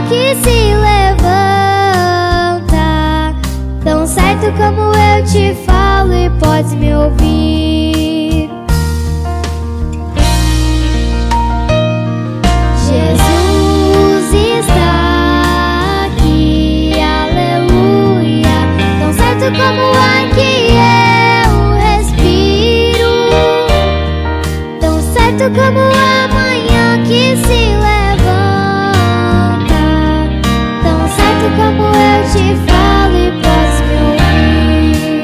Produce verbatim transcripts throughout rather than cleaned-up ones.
que se levanta, tão certo como eu te falo e podes me ouvir. Jesus está aqui, aleluia, tão certo como o ar que eu respiro, tão certo como a manhã que se levanta, tão certo como eu te falo e podes me ouvir.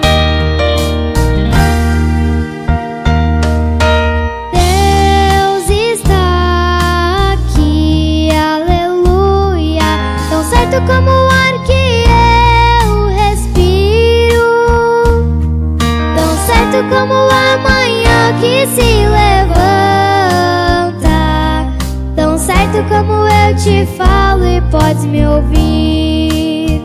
Deus está aqui, aleluia, tão certo como o ar que eu respiro, tão certo como a manhã que se levanta, tão certo como eu te falo e podes me ouvir.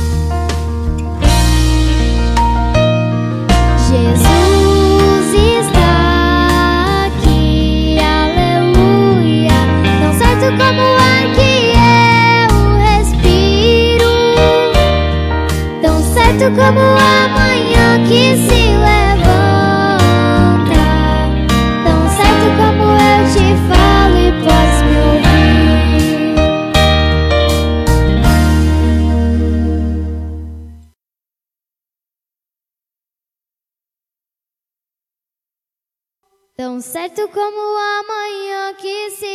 Jesus está aqui, aleluia, tão certo como o ar que eu respiro, tão certo como a manhã que se levanta, tão certo como eu te falo e podes me ouvir. Tão certo como a manhã que se